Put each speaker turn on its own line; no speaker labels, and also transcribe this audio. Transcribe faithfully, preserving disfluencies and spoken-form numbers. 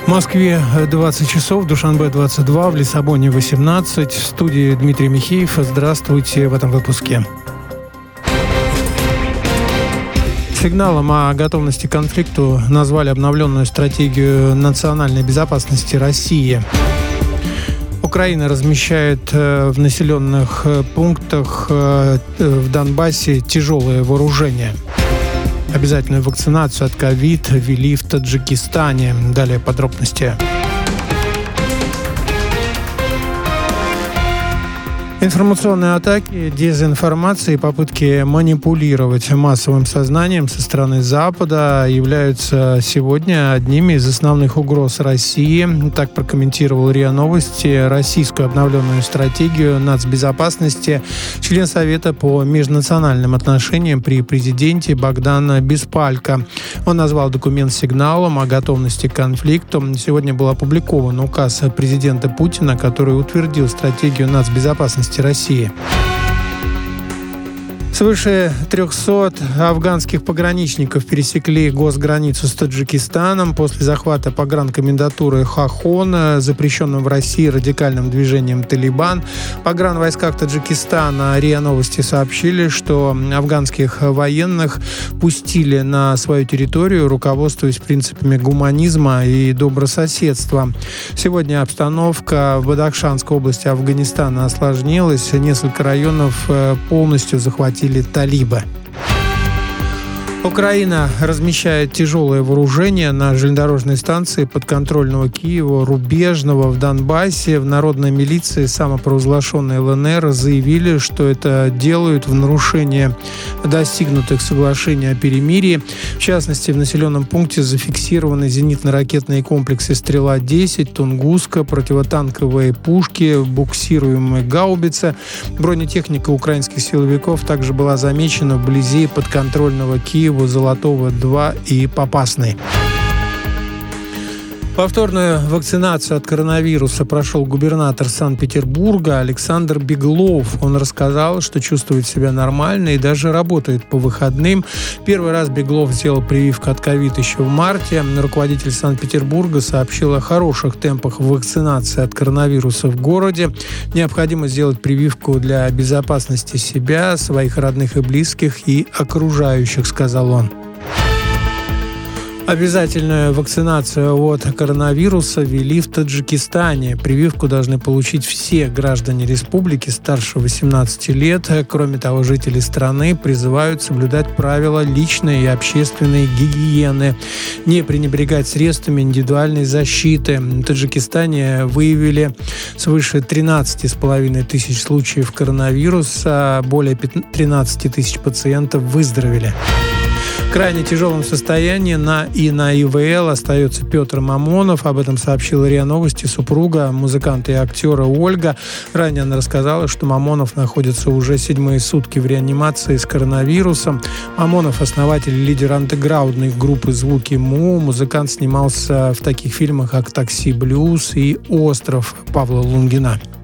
В Москве двадцать часов, в Душанбе двадцать два, в Лиссабоне восемнадцать. В студии Дмитрий Михеев. Здравствуйте в этом выпуске. Сигналом о готовности к конфликту назвали обновленную стратегию национальной безопасности России. Украина размещает в населенных пунктах в Донбассе тяжелое вооружение. Обязательную вакцинацию от ковид ввели в Таджикистане. Далее подробности. Информационные атаки, дезинформация и попытки манипулировать массовым сознанием со стороны Запада являются сегодня одними из основных угроз России. Так прокомментировал РИА Новости российскую обновленную стратегию нацбезопасности член Совета по межнациональным отношениям при президенте Богдан Беспалько. Он назвал документ сигналом о готовности к конфликту. Сегодня был опубликован указ президента Путина, который утвердил стратегию нацбезопасности России. Свыше трехсот афганских пограничников пересекли госграницу с Таджикистаном после захвата погранкомендатуры Хохона, запрещенным в России радикальным движением «Талибан». В погранвойсках Таджикистана РИА Новости сообщили, что афганских военных пустили на свою территорию, руководствуясь принципами гуманизма и добрососедства. Сегодня обстановка в Бадахшанской области Афганистана осложнилась. Несколько районов полностью захватили талибы. Украина размещает тяжелое вооружение на железнодорожной станции подконтрольного Киева Рубежного в Донбассе. В народной милиции самопровозглашенной ЛНР заявили, что это делают в нарушение достигнутых соглашений о перемирии. В частности, в населенном пункте зафиксированы зенитно-ракетные комплексы «Стрела-десять», «Тунгуска», противотанковые пушки, буксируемые гаубицы. Бронетехника украинских силовиков также была замечена вблизи подконтрольного Киева Золотого-два и Попасной. Повторную вакцинацию от коронавируса прошел губернатор Санкт-Петербурга Александр Беглов. Он рассказал, что чувствует себя нормально и даже работает по выходным. Первый раз Беглов сделал прививку от ковид еще в марте. Руководитель Санкт-Петербурга сообщил о хороших темпах вакцинации от коронавируса в городе. Необходимо сделать прививку для безопасности себя, своих родных и близких и окружающих, сказал он. Обязательную вакцинацию от коронавируса ввели в Таджикистане. Прививку должны получить все граждане республики старше восемнадцати лет. Кроме того, жители страны призывают соблюдать правила личной и общественной гигиены, не пренебрегать средствами индивидуальной защиты. В Таджикистане выявили свыше тринадцати с половиной тысяч случаев коронавируса, более тринадцати тысяч пациентов выздоровели. В крайне тяжелом состоянии на и на ИВЛ остается Петр Мамонов. Об этом сообщила РИА Новости супруга музыканта и актера Ольга. Ранее она рассказала, что Мамонов находится уже седьмые сутки в реанимации с коронавирусом. Мамонов – основатель и лидер андеграундной группы «Звуки Му». Музыкант снимался в таких фильмах, как «Такси Блюз» и «Остров» Павла Лунгина.